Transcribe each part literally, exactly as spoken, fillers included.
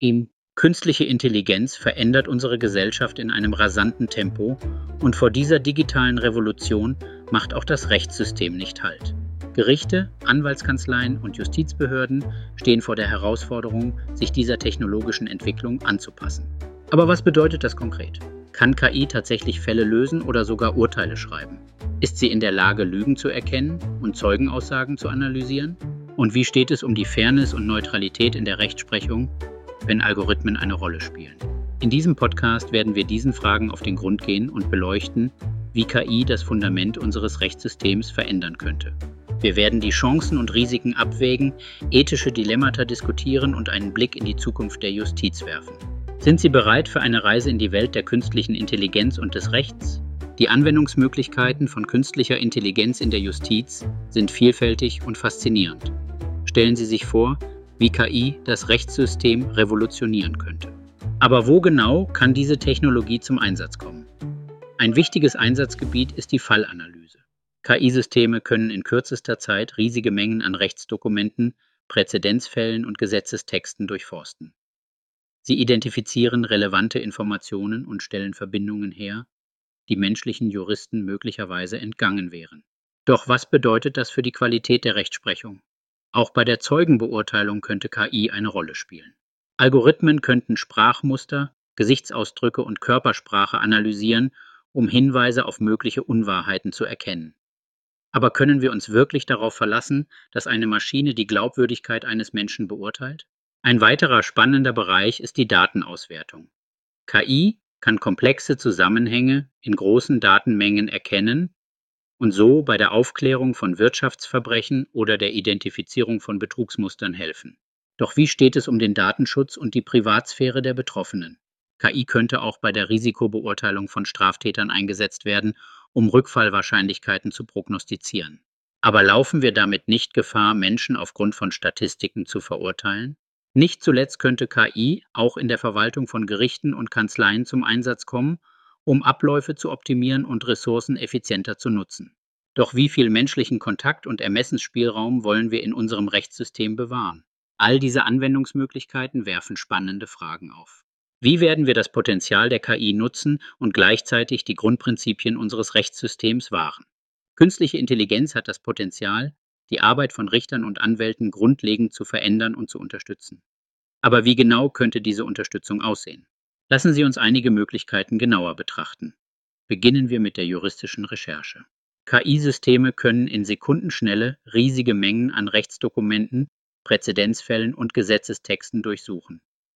Ihm Künstliche Intelligenz verändert unsere Gesellschaft in einem rasanten Tempo und vor dieser digitalen Revolution macht auch das Rechtssystem nicht Halt. Gerichte, Anwaltskanzleien und Justizbehörden stehen vor der Herausforderung, sich dieser technologischen Entwicklung anzupassen. Aber was bedeutet das konkret? Kann K I tatsächlich Fälle lösen oder sogar Urteile schreiben? Ist sie in der Lage, Lügen zu erkennen und Zeugenaussagen zu analysieren? Und wie steht es um die Fairness und Neutralität in der Rechtsprechung, wenn Algorithmen eine Rolle spielen? In diesem Podcast werden wir diesen Fragen auf den Grund gehen und beleuchten, wie K I das Fundament unseres Rechtssystems verändern könnte. Wir werden die Chancen und Risiken abwägen, ethische Dilemmata diskutieren und einen Blick in die Zukunft der Justiz werfen. Sind Sie bereit für eine Reise in die Welt der künstlichen Intelligenz und des Rechts? Die Anwendungsmöglichkeiten von künstlicher Intelligenz in der Justiz sind vielfältig und faszinierend. Stellen Sie sich vor, wie K I das Rechtssystem revolutionieren könnte. Aber wo genau kann diese Technologie zum Einsatz kommen? Ein wichtiges Einsatzgebiet ist die Fallanalyse. K I-Systeme können in kürzester Zeit riesige Mengen an Rechtsdokumenten, Präzedenzfällen und Gesetzestexten durchforsten. Sie identifizieren relevante Informationen und stellen Verbindungen her, die menschlichen Juristen möglicherweise entgangen wären. Doch was bedeutet das für die Qualität der Rechtsprechung? Auch bei der Zeugenbeurteilung könnte K I eine Rolle spielen. Algorithmen könnten Sprachmuster, Gesichtsausdrücke und Körpersprache analysieren, um Hinweise auf mögliche Unwahrheiten zu erkennen. Aber können wir uns wirklich darauf verlassen, dass eine Maschine die Glaubwürdigkeit eines Menschen beurteilt? Ein weiterer spannender Bereich ist die Datenauswertung. K I kann komplexe Zusammenhänge in großen Datenmengen erkennen und so bei der Aufklärung von Wirtschaftsverbrechen oder der Identifizierung von Betrugsmustern helfen. Doch wie steht es um den Datenschutz und die Privatsphäre der Betroffenen? K I könnte auch bei der Risikobeurteilung von Straftätern eingesetzt werden, um Rückfallwahrscheinlichkeiten zu prognostizieren. Aber laufen wir damit nicht Gefahr, Menschen aufgrund von Statistiken zu verurteilen? Nicht zuletzt könnte K I auch in der Verwaltung von Gerichten und Kanzleien zum Einsatz kommen, um Abläufe zu optimieren und Ressourcen effizienter zu nutzen. Doch wie viel menschlichen Kontakt und Ermessensspielraum wollen wir in unserem Rechtssystem bewahren? All diese Anwendungsmöglichkeiten werfen spannende Fragen auf. Wie werden wir das Potenzial der K I nutzen und gleichzeitig die Grundprinzipien unseres Rechtssystems wahren? Künstliche Intelligenz hat das Potenzial, die Arbeit von Richtern und Anwälten grundlegend zu verändern und zu unterstützen. Aber wie genau könnte diese Unterstützung aussehen? Lassen Sie uns einige Möglichkeiten genauer betrachten. Beginnen wir mit der juristischen Recherche. K I-Systeme können in Sekundenschnelle riesige Mengen an Rechtsdokumenten, Präzedenzfällen und Gesetzestexten durchsuchen.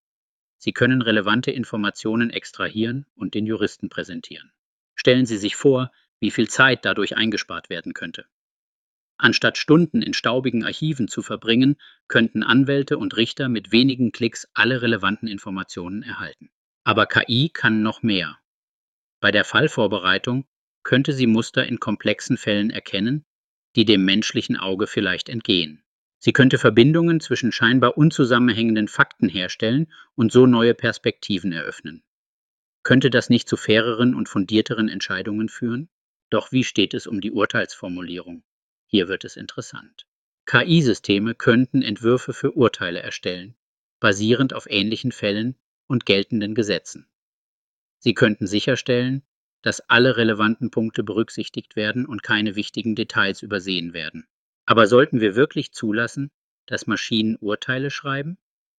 Sie können relevante Informationen extrahieren und den Juristen präsentieren. Stellen Sie sich vor, wie viel Zeit dadurch eingespart werden könnte. Anstatt Stunden in staubigen Archiven zu verbringen, könnten Anwälte und Richter mit wenigen Klicks alle relevanten Informationen erhalten. Aber K I kann noch mehr. Bei der Fallvorbereitung könnte sie Muster in komplexen Fällen erkennen, die dem menschlichen Auge vielleicht entgehen. Sie könnte Verbindungen zwischen scheinbar unzusammenhängenden Fakten herstellen und so neue Perspektiven eröffnen. Könnte das nicht zu faireren und fundierteren Entscheidungen führen? Doch wie steht es um die Urteilsformulierung? Hier wird es interessant. K I-Systeme könnten Entwürfe für Urteile erstellen, basierend auf ähnlichen Fällen und geltenden Gesetzen. Sie könnten sicherstellen, dass alle relevanten Punkte berücksichtigt werden und keine wichtigen Details übersehen werden. Aber sollten wir wirklich zulassen, dass Maschinen Urteile schreiben?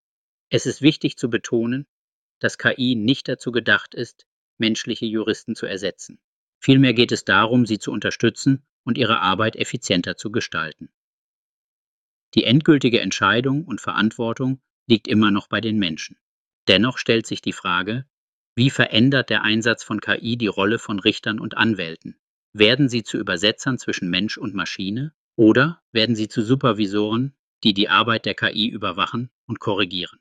Es ist wichtig zu betonen, dass K I nicht dazu gedacht ist, menschliche Juristen zu ersetzen. Vielmehr geht es darum, sie zu unterstützen und ihre Arbeit effizienter zu gestalten. Die endgültige Entscheidung und Verantwortung liegt immer noch bei den Menschen. Dennoch stellt sich die Frage, wie verändert der Einsatz von K I die Rolle von Richtern und Anwälten? Werden sie zu Übersetzern zwischen Mensch und Maschine oder werden sie zu Supervisoren, die die Arbeit der K I überwachen und korrigieren?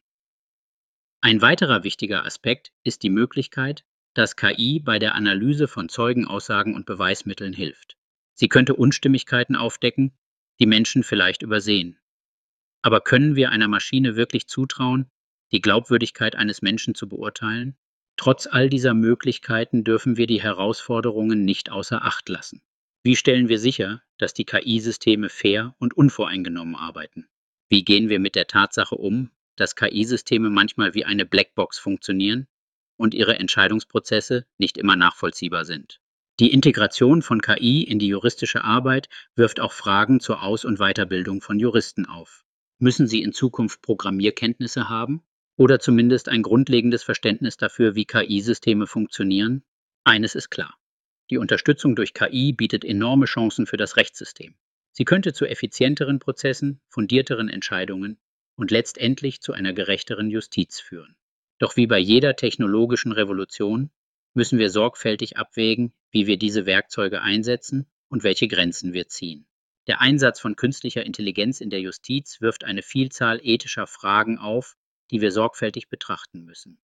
Ein weiterer wichtiger Aspekt ist die Möglichkeit, dass K I bei der Analyse von Zeugenaussagen und Beweismitteln hilft. Sie könnte Unstimmigkeiten aufdecken, die Menschen vielleicht übersehen. Aber können wir einer Maschine wirklich zutrauen, die Glaubwürdigkeit eines Menschen zu beurteilen? Trotz all dieser Möglichkeiten dürfen wir die Herausforderungen nicht außer Acht lassen. Wie stellen wir sicher, dass die K I-Systeme fair und unvoreingenommen arbeiten? Wie gehen wir mit der Tatsache um, dass K I-Systeme manchmal wie eine Blackbox funktionieren und ihre Entscheidungsprozesse nicht immer nachvollziehbar sind. Die Integration von K I in die juristische Arbeit wirft auch Fragen zur Aus- und Weiterbildung von Juristen auf. Müssen sie in Zukunft Programmierkenntnisse haben oder zumindest ein grundlegendes Verständnis dafür, wie K I-Systeme funktionieren? Eines ist klar: Die Unterstützung durch K I bietet enorme Chancen für das Rechtssystem. Sie könnte zu effizienteren Prozessen, fundierteren Entscheidungen und letztendlich zu einer gerechteren Justiz führen. Doch wie bei jeder technologischen Revolution müssen wir sorgfältig abwägen, wie wir diese Werkzeuge einsetzen und welche Grenzen wir ziehen. Der Einsatz von künstlicher Intelligenz in der Justiz wirft eine Vielzahl ethischer Fragen auf, die wir sorgfältig betrachten müssen.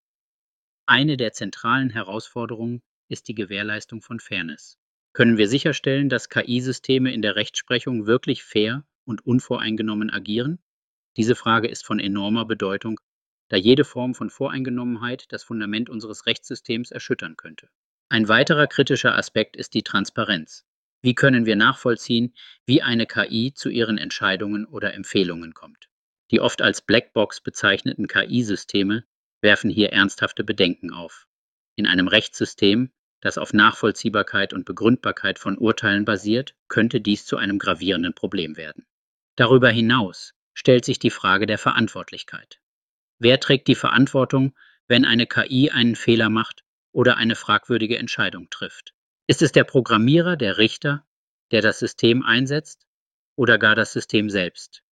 Eine der zentralen Herausforderungen ist die Gewährleistung von Fairness. Können wir sicherstellen, dass K I-Systeme in der Rechtsprechung wirklich fair und unvoreingenommen agieren? Diese Frage ist von enormer Bedeutung, da jede Form von Voreingenommenheit das Fundament unseres Rechtssystems erschüttern könnte. Ein weiterer kritischer Aspekt ist die Transparenz. Wie können wir nachvollziehen, wie eine K I zu ihren Entscheidungen oder Empfehlungen kommt? Die oft als Blackbox bezeichneten K I-Systeme werfen hier ernsthafte Bedenken auf. In einem Rechtssystem, das auf Nachvollziehbarkeit und Begründbarkeit von Urteilen basiert, könnte dies zu einem gravierenden Problem werden. Darüber hinaus stellt sich die Frage der Verantwortlichkeit. Wer trägt die Verantwortung, wenn eine K I einen Fehler macht oder eine fragwürdige Entscheidung trifft? Ist es der Programmierer, der Richter, der das System einsetzt, oder gar das System selbst?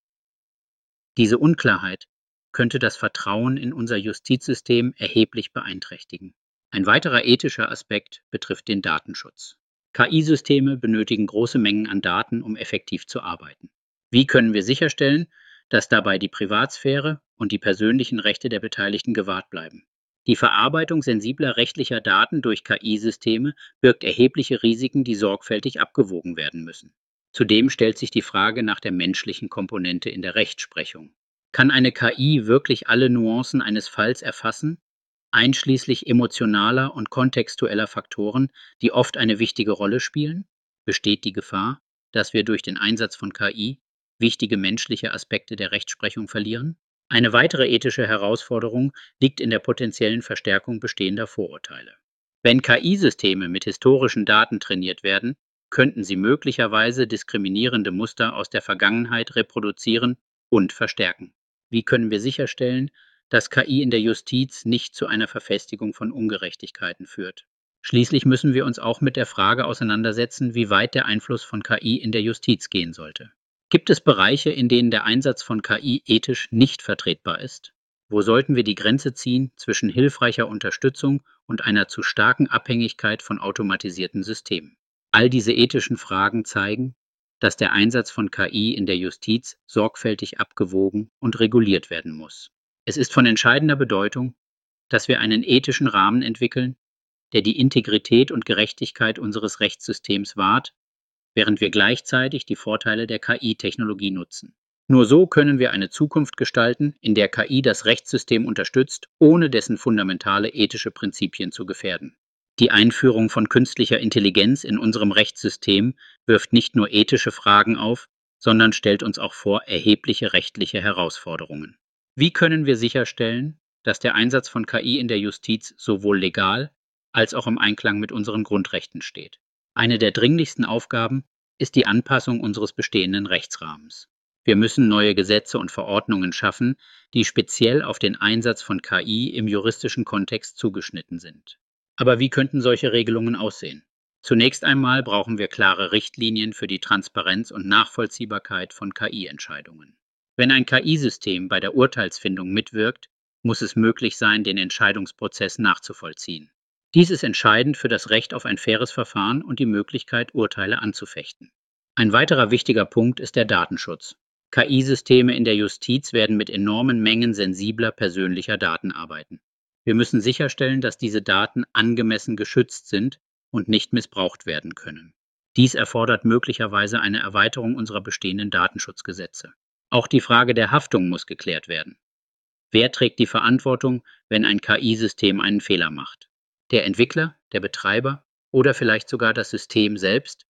Diese Unklarheit könnte das Vertrauen in unser Justizsystem erheblich beeinträchtigen. Ein weiterer ethischer Aspekt betrifft den Datenschutz. K I-Systeme benötigen große Mengen an Daten, um effektiv zu arbeiten. Wie können wir sicherstellen, dass dabei die Privatsphäre und die persönlichen Rechte der Beteiligten gewahrt bleiben? Die Verarbeitung sensibler rechtlicher Daten durch K I-Systeme birgt erhebliche Risiken, die sorgfältig abgewogen werden müssen. Zudem stellt sich die Frage nach der menschlichen Komponente in der Rechtsprechung. Kann eine K I wirklich alle Nuancen eines Falls erfassen, einschließlich emotionaler und kontextueller Faktoren, die oft eine wichtige Rolle spielen? Besteht die Gefahr, dass wir durch den Einsatz von K I wichtige menschliche Aspekte der Rechtsprechung verlieren? Eine weitere ethische Herausforderung liegt in der potenziellen Verstärkung bestehender Vorurteile. Wenn K I-Systeme mit historischen Daten trainiert werden, könnten sie möglicherweise diskriminierende Muster aus der Vergangenheit reproduzieren und verstärken. Wie können wir sicherstellen, dass K I in der Justiz nicht zu einer Verfestigung von Ungerechtigkeiten führt? Schließlich müssen wir uns auch mit der Frage auseinandersetzen, wie weit der Einfluss von K I in der Justiz gehen sollte. Gibt es Bereiche, in denen der Einsatz von K I ethisch nicht vertretbar ist? Wo sollten wir die Grenze ziehen zwischen hilfreicher Unterstützung und einer zu starken Abhängigkeit von automatisierten Systemen? All diese ethischen Fragen zeigen, dass der Einsatz von K I in der Justiz sorgfältig abgewogen und reguliert werden muss. Es ist von entscheidender Bedeutung, dass wir einen ethischen Rahmen entwickeln, der die Integrität und Gerechtigkeit unseres Rechtssystems wahrt, während wir gleichzeitig die Vorteile der K I-Technologie nutzen. Nur so können wir eine Zukunft gestalten, in der K I das Rechtssystem unterstützt, ohne dessen fundamentale ethische Prinzipien zu gefährden. Die Einführung von künstlicher Intelligenz in unserem Rechtssystem wirft nicht nur ethische Fragen auf, sondern stellt uns auch vor erhebliche rechtliche Herausforderungen. Wie können wir sicherstellen, dass der Einsatz von K I in der Justiz sowohl legal als auch im Einklang mit unseren Grundrechten steht? Eine der dringlichsten Aufgaben ist die Anpassung unseres bestehenden Rechtsrahmens. Wir müssen neue Gesetze und Verordnungen schaffen, die speziell auf den Einsatz von K I im juristischen Kontext zugeschnitten sind. Aber wie könnten solche Regelungen aussehen? Zunächst einmal brauchen wir klare Richtlinien für die Transparenz und Nachvollziehbarkeit von K I-Entscheidungen. Wenn ein K I-System bei der Urteilsfindung mitwirkt, muss es möglich sein, den Entscheidungsprozess nachzuvollziehen. Dies ist entscheidend für das Recht auf ein faires Verfahren und die Möglichkeit, Urteile anzufechten. Ein weiterer wichtiger Punkt ist der Datenschutz. K I-Systeme in der Justiz werden mit enormen Mengen sensibler persönlicher Daten arbeiten. Wir müssen sicherstellen, dass diese Daten angemessen geschützt sind und nicht missbraucht werden können. Dies erfordert möglicherweise eine Erweiterung unserer bestehenden Datenschutzgesetze. Auch die Frage der Haftung muss geklärt werden. Wer trägt die Verantwortung, wenn ein K I-System einen Fehler macht? Der Entwickler, der Betreiber oder vielleicht sogar das System selbst?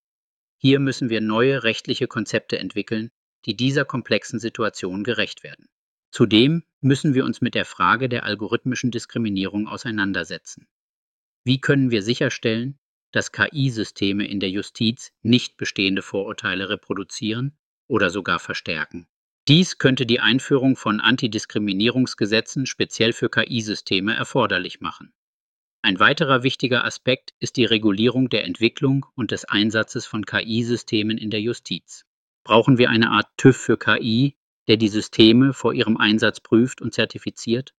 Hier müssen wir neue rechtliche Konzepte entwickeln, die dieser komplexen Situation gerecht werden. Zudem müssen wir uns mit der Frage der algorithmischen Diskriminierung auseinandersetzen. Wie können wir sicherstellen, dass K I-Systeme in der Justiz nicht bestehende Vorurteile reproduzieren oder sogar verstärken? Dies könnte die Einführung von Antidiskriminierungsgesetzen speziell für K I-Systeme erforderlich machen. Ein weiterer wichtiger Aspekt ist die Regulierung der Entwicklung und des Einsatzes von K I-Systemen in der Justiz. Brauchen wir eine Art TÜV für K I, der die Systeme vor ihrem Einsatz prüft und zertifiziert?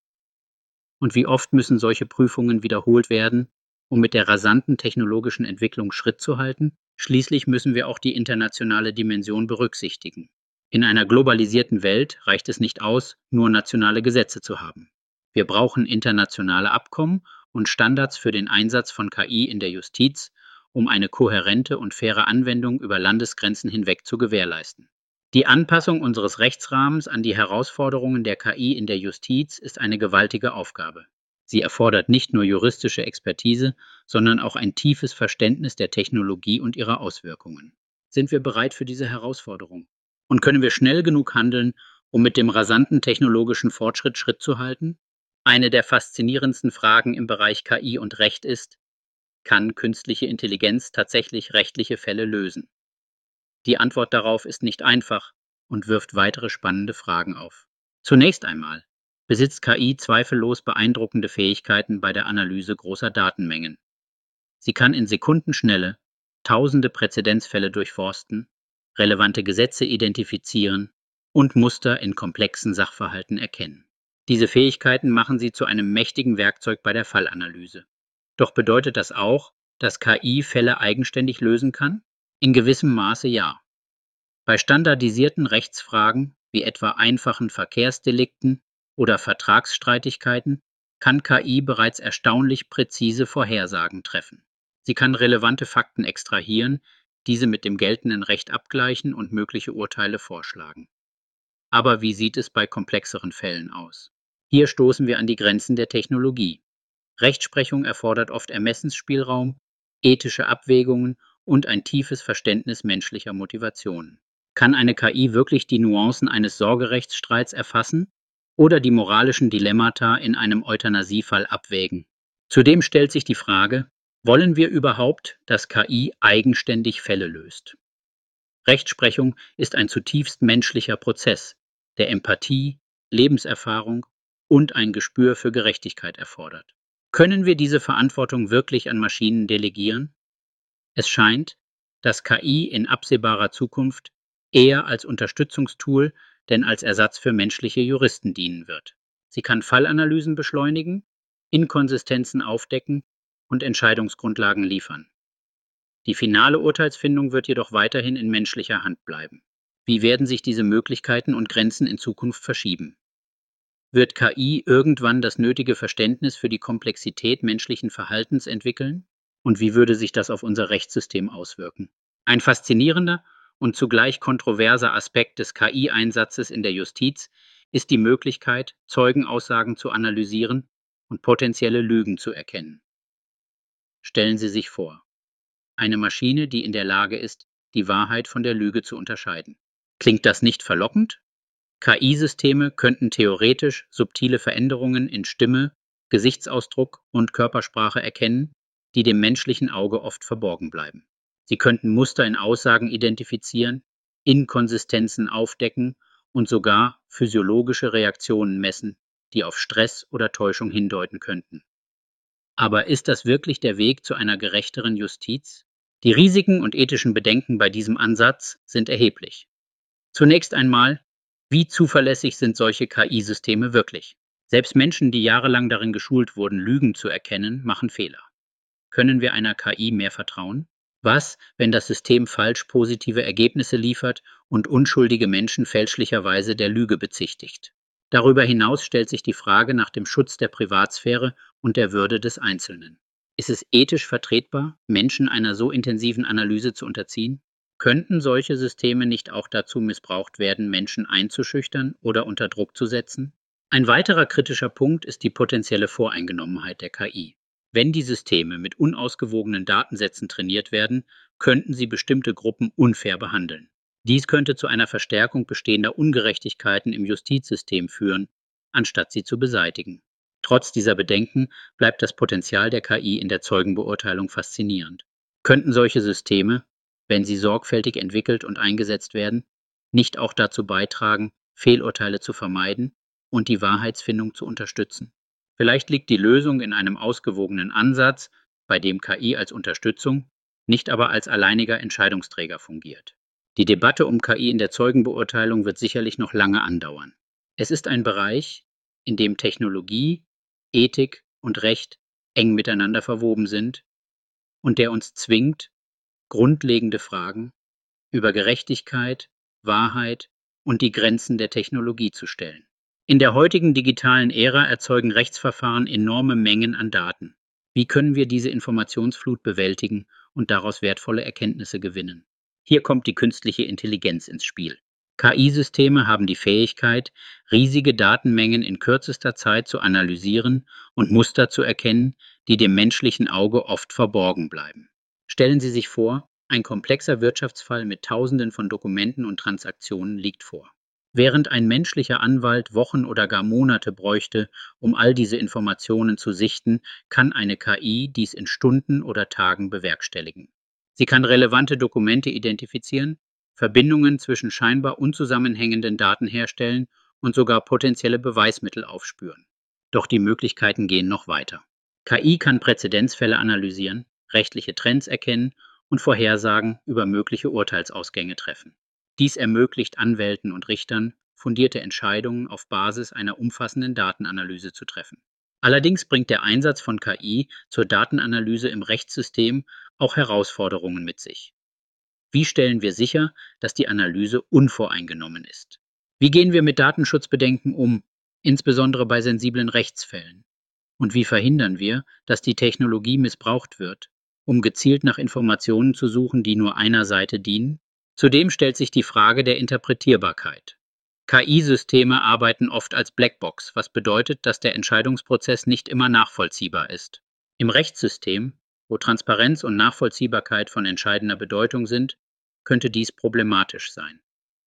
Und wie oft müssen solche Prüfungen wiederholt werden, um mit der rasanten technologischen Entwicklung Schritt zu halten? Schließlich müssen wir auch die internationale Dimension berücksichtigen. In einer globalisierten Welt reicht es nicht aus, nur nationale Gesetze zu haben. Wir brauchen internationale Abkommen und Standards für den Einsatz von K I in der Justiz, um eine kohärente und faire Anwendung über Landesgrenzen hinweg zu gewährleisten. Die Anpassung unseres Rechtsrahmens an die Herausforderungen der K I in der Justiz ist eine gewaltige Aufgabe. Sie erfordert nicht nur juristische Expertise, sondern auch ein tiefes Verständnis der Technologie und ihrer Auswirkungen. Sind wir bereit für diese Herausforderung? Und können wir schnell genug handeln, um mit dem rasanten technologischen Fortschritt Schritt zu halten? Eine der faszinierendsten Fragen im Bereich K I und Recht ist: Kann künstliche Intelligenz tatsächlich rechtliche Fälle lösen? Die Antwort darauf ist nicht einfach und wirft weitere spannende Fragen auf. Zunächst einmal besitzt K I zweifellos beeindruckende Fähigkeiten bei der Analyse großer Datenmengen. Sie kann in Sekundenschnelle tausende Präzedenzfälle durchforsten, relevante Gesetze identifizieren und Muster in komplexen Sachverhalten erkennen. Diese Fähigkeiten machen sie zu einem mächtigen Werkzeug bei der Fallanalyse. Doch bedeutet das auch, dass K I Fälle eigenständig lösen kann? In gewissem Maße ja. Bei standardisierten Rechtsfragen, wie etwa einfachen Verkehrsdelikten oder Vertragsstreitigkeiten, kann K I bereits erstaunlich präzise Vorhersagen treffen. Sie kann relevante Fakten extrahieren, diese mit dem geltenden Recht abgleichen und mögliche Urteile vorschlagen. Aber wie sieht es bei komplexeren Fällen aus? Hier stoßen wir an die Grenzen der Technologie. Rechtsprechung erfordert oft Ermessensspielraum, ethische Abwägungen und ein tiefes Verständnis menschlicher Motivationen. Kann eine K I wirklich die Nuancen eines Sorgerechtsstreits erfassen oder die moralischen Dilemmata in einem Euthanasiefall abwägen? Zudem stellt sich die Frage: Wollen wir überhaupt, dass K I eigenständig Fälle löst? Rechtsprechung ist ein zutiefst menschlicher Prozess, der Empathie, Lebenserfahrung und ein Gespür für Gerechtigkeit erfordert. Können wir diese Verantwortung wirklich an Maschinen delegieren? Es scheint, dass K I in absehbarer Zukunft eher als Unterstützungstool denn als Ersatz für menschliche Juristen dienen wird. Sie kann Fallanalysen beschleunigen, Inkonsistenzen aufdecken und Entscheidungsgrundlagen liefern. Die finale Urteilsfindung wird jedoch weiterhin in menschlicher Hand bleiben. Wie werden sich diese Möglichkeiten und Grenzen in Zukunft verschieben? Wird K I irgendwann das nötige Verständnis für die Komplexität menschlichen Verhaltens entwickeln? Und wie würde sich das auf unser Rechtssystem auswirken? Ein faszinierender und zugleich kontroverser Aspekt des K I-Einsatzes in der Justiz ist die Möglichkeit, Zeugenaussagen zu analysieren und potenzielle Lügen zu erkennen. Stellen Sie sich vor: Eine Maschine, die in der Lage ist, die Wahrheit von der Lüge zu unterscheiden. Klingt das nicht verlockend? K I-Systeme könnten theoretisch subtile Veränderungen in Stimme, Gesichtsausdruck und Körpersprache erkennen, die dem menschlichen Auge oft verborgen bleiben. Sie könnten Muster in Aussagen identifizieren, Inkonsistenzen aufdecken und sogar physiologische Reaktionen messen, die auf Stress oder Täuschung hindeuten könnten. Aber ist das wirklich der Weg zu einer gerechteren Justiz? Die Risiken und ethischen Bedenken bei diesem Ansatz sind erheblich. Zunächst einmal: Wie zuverlässig sind solche K I-Systeme wirklich? Selbst Menschen, die jahrelang darin geschult wurden, Lügen zu erkennen, machen Fehler. Können wir einer K I mehr vertrauen? Was, wenn das System falsch positive Ergebnisse liefert und unschuldige Menschen fälschlicherweise der Lüge bezichtigt? Darüber hinaus stellt sich die Frage nach dem Schutz der Privatsphäre und der Würde des Einzelnen. Ist es ethisch vertretbar, Menschen einer so intensiven Analyse zu unterziehen? Könnten solche Systeme nicht auch dazu missbraucht werden, Menschen einzuschüchtern oder unter Druck zu setzen? Ein weiterer kritischer Punkt ist die potenzielle Voreingenommenheit der K I. Wenn die Systeme mit unausgewogenen Datensätzen trainiert werden, könnten sie bestimmte Gruppen unfair behandeln. Dies könnte zu einer Verstärkung bestehender Ungerechtigkeiten im Justizsystem führen anstatt sie zu beseitigen. Trotz dieser Bedenken bleibt das Potenzial der K I in der Zeugenbeurteilung faszinierend. Könnten solche Systeme, wenn sie sorgfältig entwickelt und eingesetzt werden, nicht auch dazu beitragen, Fehlurteile zu vermeiden und die Wahrheitsfindung zu unterstützen? Vielleicht liegt die Lösung in einem ausgewogenen Ansatz, bei dem K I als Unterstützung, nicht aber als alleiniger Entscheidungsträger fungiert. Die Debatte um K I in der Zeugenbeurteilung wird sicherlich noch lange andauern. Es ist ein Bereich, in dem Technologie, Ethik und Recht eng miteinander verwoben sind und der uns zwingt, grundlegende Fragen über Gerechtigkeit, Wahrheit und die Grenzen der Technologie zu stellen. In der heutigen digitalen Ära erzeugen Rechtsverfahren enorme Mengen an Daten. Wie können wir diese Informationsflut bewältigen und daraus wertvolle Erkenntnisse gewinnen? Hier kommt die künstliche Intelligenz ins Spiel. K I-Systeme haben die Fähigkeit, riesige Datenmengen in kürzester Zeit zu analysieren und Muster zu erkennen, die dem menschlichen Auge oft verborgen bleiben. Stellen Sie sich vor, ein komplexer Wirtschaftsfall mit Tausenden von Dokumenten und Transaktionen liegt vor. Während ein menschlicher Anwalt Wochen oder gar Monate bräuchte, um all diese Informationen zu sichten, kann eine K I dies in Stunden oder Tagen bewerkstelligen. Sie kann relevante Dokumente identifizieren, Verbindungen zwischen scheinbar unzusammenhängenden Daten herstellen und sogar potenzielle Beweismittel aufspüren. Doch die Möglichkeiten gehen noch weiter. K I kann Präzedenzfälle analysieren, rechtliche Trends erkennen und Vorhersagen über mögliche Urteilsausgänge treffen. Dies ermöglicht Anwälten und Richtern, fundierte Entscheidungen auf Basis einer umfassenden Datenanalyse zu treffen. Allerdings bringt der Einsatz von K I zur Datenanalyse im Rechtssystem auch Herausforderungen mit sich. Wie stellen wir sicher, dass die Analyse unvoreingenommen ist? Wie gehen wir mit Datenschutzbedenken um, insbesondere bei sensiblen Rechtsfällen? Und wie verhindern wir, dass die Technologie missbraucht wird, um gezielt nach Informationen zu suchen, die nur einer Seite dienen? Zudem stellt sich die Frage der Interpretierbarkeit. K I-Systeme arbeiten oft als Blackbox, was bedeutet, dass der Entscheidungsprozess nicht immer nachvollziehbar ist. Im Rechtssystem, wo Transparenz und Nachvollziehbarkeit von entscheidender Bedeutung sind, könnte dies problematisch sein.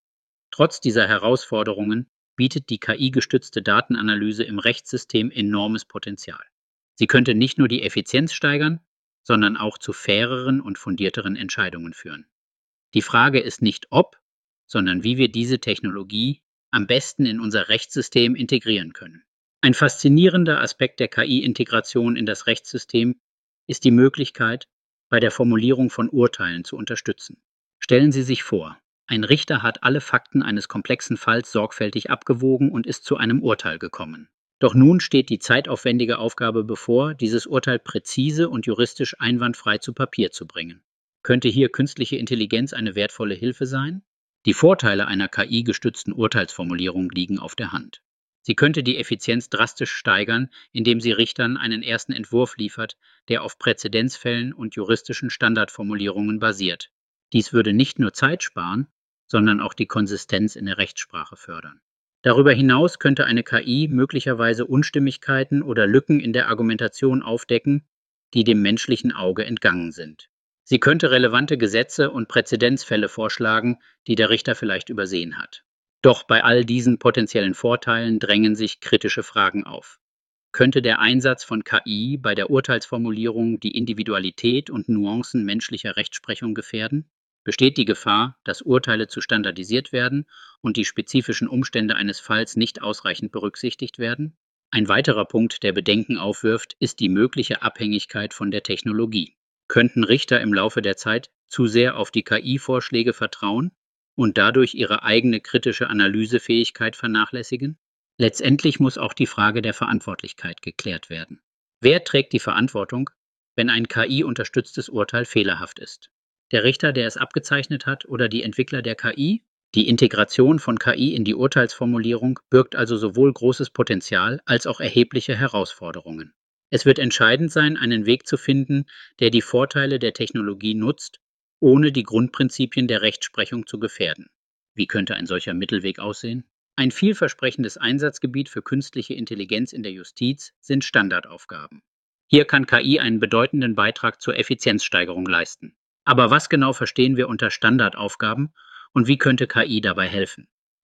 Trotz dieser Herausforderungen bietet die K I-gestützte Datenanalyse im Rechtssystem enormes Potenzial. Sie könnte nicht nur die Effizienz steigern, sondern auch zu faireren und fundierteren Entscheidungen führen. Die Frage ist nicht ob, sondern wie wir diese Technologie am besten in unser Rechtssystem integrieren können. Ein faszinierender Aspekt der K I-Integration in das Rechtssystem ist die Möglichkeit, bei der Formulierung von Urteilen zu unterstützen. Stellen Sie sich vor, ein Richter hat alle Fakten eines komplexen Falls sorgfältig abgewogen und ist zu einem Urteil gekommen. Doch nun steht die zeitaufwendige Aufgabe bevor, dieses Urteil präzise und juristisch einwandfrei zu Papier zu bringen. Könnte hier künstliche Intelligenz eine wertvolle Hilfe sein? Die Vorteile einer K I-gestützten Urteilsformulierung liegen auf der Hand. Sie könnte die Effizienz drastisch steigern, indem sie Richtern einen ersten Entwurf liefert, der auf Präzedenzfällen und juristischen Standardformulierungen basiert. Dies würde nicht nur Zeit sparen, sondern auch die Konsistenz in der Rechtssprache fördern. Darüber hinaus könnte eine K I möglicherweise Unstimmigkeiten oder Lücken in der Argumentation aufdecken, die dem menschlichen Auge entgangen sind. Sie könnte relevante Gesetze und Präzedenzfälle vorschlagen, die der Richter vielleicht übersehen hat. Doch bei all diesen potenziellen Vorteilen drängen sich kritische Fragen auf. Könnte der Einsatz von K I bei der Urteilsformulierung die Individualität und Nuancen menschlicher Rechtsprechung gefährden? Besteht die Gefahr, dass Urteile zu standardisiert werden und die spezifischen Umstände eines Falls nicht ausreichend berücksichtigt werden? Ein weiterer Punkt, der Bedenken aufwirft, ist die mögliche Abhängigkeit von der Technologie. Könnten Richter im Laufe der Zeit zu sehr auf die K I-Vorschläge vertrauen und dadurch ihre eigene kritische Analysefähigkeit vernachlässigen? Letztendlich muss auch die Frage der Verantwortlichkeit geklärt werden. Wer trägt die Verantwortung, wenn ein K I-unterstütztes Urteil fehlerhaft ist? Der Richter, der es abgezeichnet hat, oder die Entwickler der K I? Die Integration von K I in die Urteilsformulierung birgt also sowohl großes Potenzial als auch erhebliche Herausforderungen. Es wird entscheidend sein, einen Weg zu finden, der die Vorteile der Technologie nutzt, ohne die Grundprinzipien der Rechtsprechung zu gefährden. Wie könnte ein solcher Mittelweg aussehen? Ein vielversprechendes Einsatzgebiet für künstliche Intelligenz in der Justiz sind Standardaufgaben. Hier kann K I einen bedeutenden Beitrag zur Effizienzsteigerung leisten. Aber was genau verstehen wir unter Standardaufgaben und wie könnte K I dabei helfen?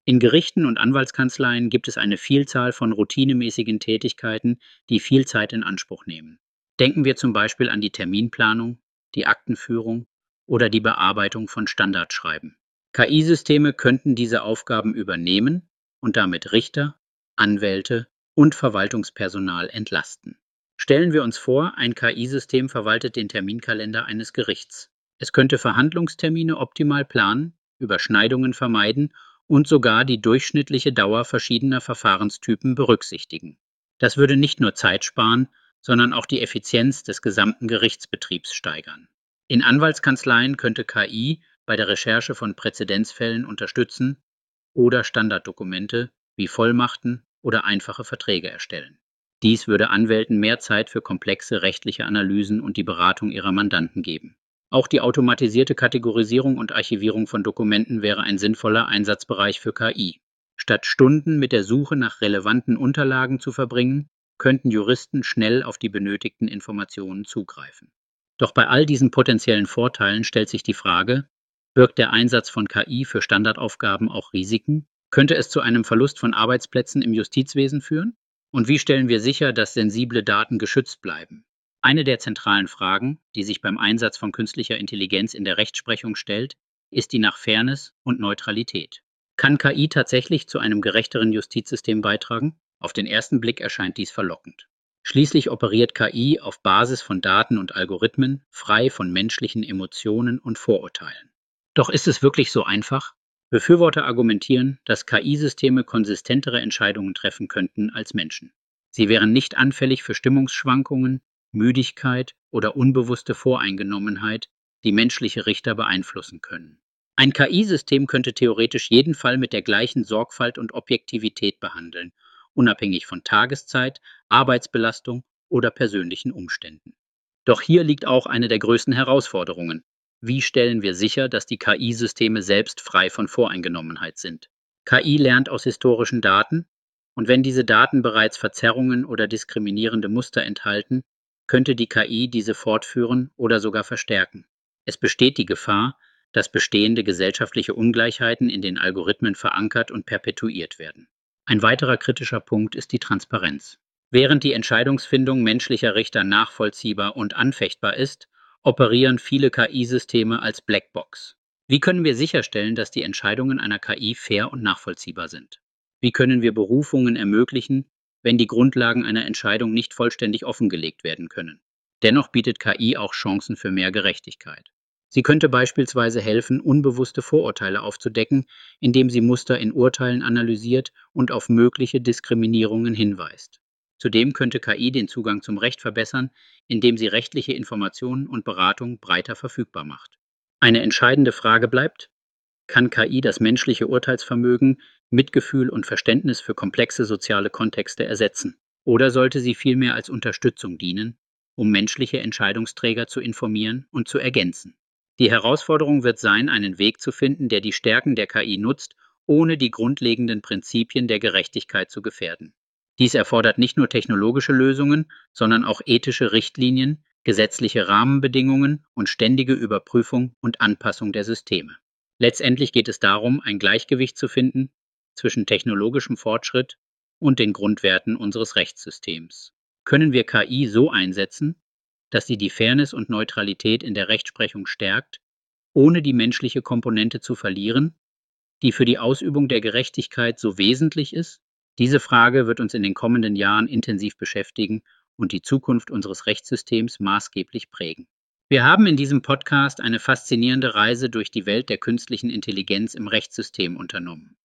In Gerichten und Anwaltskanzleien gibt es eine Vielzahl von routinemäßigen Tätigkeiten, die viel Zeit in Anspruch nehmen. Denken wir zum Beispiel an die Terminplanung, die Aktenführung oder die Bearbeitung von Standardschreiben. K I-Systeme könnten diese Aufgaben übernehmen und damit Richter, Anwälte und Verwaltungspersonal entlasten. Stellen wir uns vor, ein K I-System verwaltet den Terminkalender eines Gerichts. Es könnte Verhandlungstermine optimal planen, Überschneidungen vermeiden und sogar die durchschnittliche Dauer verschiedener Verfahrenstypen berücksichtigen. Das würde nicht nur Zeit sparen, sondern auch die Effizienz des gesamten Gerichtsbetriebs steigern. In Anwaltskanzleien könnte K I bei der Recherche von Präzedenzfällen unterstützen oder Standarddokumente wie Vollmachten oder einfache Verträge erstellen. Dies würde Anwälten mehr Zeit für komplexe rechtliche Analysen und die Beratung ihrer Mandanten geben. Auch die automatisierte Kategorisierung und Archivierung von Dokumenten wäre ein sinnvoller Einsatzbereich für K I. Statt Stunden mit der Suche nach relevanten Unterlagen zu verbringen, könnten Juristen schnell auf die benötigten Informationen zugreifen. Doch bei all diesen potenziellen Vorteilen stellt sich die Frage, birgt der Einsatz von K I für Standardaufgaben auch Risiken? Könnte es zu einem Verlust von Arbeitsplätzen im Justizwesen führen? Und wie stellen wir sicher, dass sensible Daten geschützt bleiben? Eine der zentralen Fragen, die sich beim Einsatz von künstlicher Intelligenz in der Rechtsprechung stellt, ist die nach Fairness und Neutralität. Kann K I tatsächlich zu einem gerechteren Justizsystem beitragen? Auf den ersten Blick erscheint dies verlockend. Schließlich operiert K I auf Basis von Daten und Algorithmen, frei von menschlichen Emotionen und Vorurteilen. Doch ist es wirklich so einfach? Befürworter argumentieren, dass K I-Systeme konsistentere Entscheidungen treffen könnten als Menschen. Sie wären nicht anfällig für Stimmungsschwankungen, Müdigkeit oder unbewusste Voreingenommenheit, die menschliche Richter beeinflussen können. Ein K I-System könnte theoretisch jeden Fall mit der gleichen Sorgfalt und Objektivität behandeln, unabhängig von Tageszeit, Arbeitsbelastung oder persönlichen Umständen. Doch hier liegt auch eine der größten Herausforderungen. Wie stellen wir sicher, dass die K I-Systeme selbst frei von Voreingenommenheit sind? K I lernt aus historischen Daten, und wenn diese Daten bereits Verzerrungen oder diskriminierende Muster enthalten, könnte die K I diese fortführen oder sogar verstärken. Es besteht die Gefahr, dass bestehende gesellschaftliche Ungleichheiten in den Algorithmen verankert und perpetuiert werden. Ein weiterer kritischer Punkt ist die Transparenz. Während die Entscheidungsfindung menschlicher Richter nachvollziehbar und anfechtbar ist, operieren viele K I-Systeme als Blackbox. Wie können wir sicherstellen, dass die Entscheidungen einer K I fair und nachvollziehbar sind? Wie können wir Berufungen ermöglichen, wenn die Grundlagen einer Entscheidung nicht vollständig offengelegt werden können? Dennoch bietet K I auch Chancen für mehr Gerechtigkeit. Sie könnte beispielsweise helfen, unbewusste Vorurteile aufzudecken, indem sie Muster in Urteilen analysiert und auf mögliche Diskriminierungen hinweist. Zudem könnte K I den Zugang zum Recht verbessern, indem sie rechtliche Informationen und Beratung breiter verfügbar macht. Eine entscheidende Frage bleibt: Kann K I das menschliche Urteilsvermögen, Mitgefühl und Verständnis für komplexe soziale Kontexte ersetzen? Oder sollte sie vielmehr als Unterstützung dienen, um menschliche Entscheidungsträger zu informieren und zu ergänzen? Die Herausforderung wird sein, einen Weg zu finden, der die Stärken der K I nutzt, ohne die grundlegenden Prinzipien der Gerechtigkeit zu gefährden. Dies erfordert nicht nur technologische Lösungen, sondern auch ethische Richtlinien, gesetzliche Rahmenbedingungen und ständige Überprüfung und Anpassung der Systeme. Letztendlich geht es darum, ein Gleichgewicht zu finden zwischen technologischem Fortschritt und den Grundwerten unseres Rechtssystems. Können wir K I so einsetzen, dass sie die Fairness und Neutralität in der Rechtsprechung stärkt, ohne die menschliche Komponente zu verlieren, die für die Ausübung der Gerechtigkeit so wesentlich ist? Diese Frage wird uns in den kommenden Jahren intensiv beschäftigen und die Zukunft unseres Rechtssystems maßgeblich prägen. Wir haben in diesem Podcast eine faszinierende Reise durch die Welt der künstlichen Intelligenz im Rechtssystem unternommen.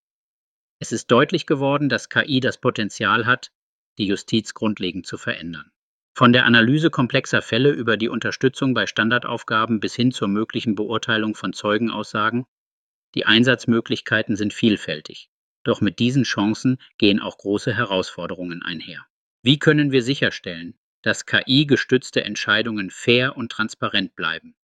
Es ist deutlich geworden, dass K I das Potenzial hat, die Justiz grundlegend zu verändern. Von der Analyse komplexer Fälle über die Unterstützung bei Standardaufgaben bis hin zur möglichen Beurteilung von Zeugenaussagen. Die Einsatzmöglichkeiten sind vielfältig. Doch mit diesen Chancen gehen auch große Herausforderungen einher. Wie können wir sicherstellen, dass K I-gestützte Entscheidungen fair und transparent bleiben?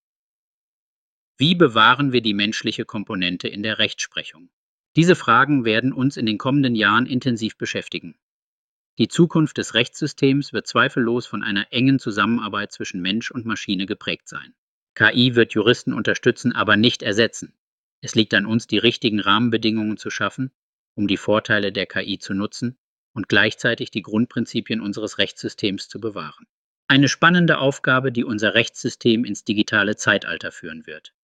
Wie bewahren wir die menschliche Komponente in der Rechtsprechung? Diese Fragen werden uns in den kommenden Jahren intensiv beschäftigen. Die Zukunft des Rechtssystems wird zweifellos von einer engen Zusammenarbeit zwischen Mensch und Maschine geprägt sein. K I wird Juristen unterstützen, aber nicht ersetzen. Es liegt an uns, die richtigen Rahmenbedingungen zu schaffen, um die Vorteile der K I zu nutzen und gleichzeitig die Grundprinzipien unseres Rechtssystems zu bewahren. Eine spannende Aufgabe, die unser Rechtssystem ins digitale Zeitalter führen wird.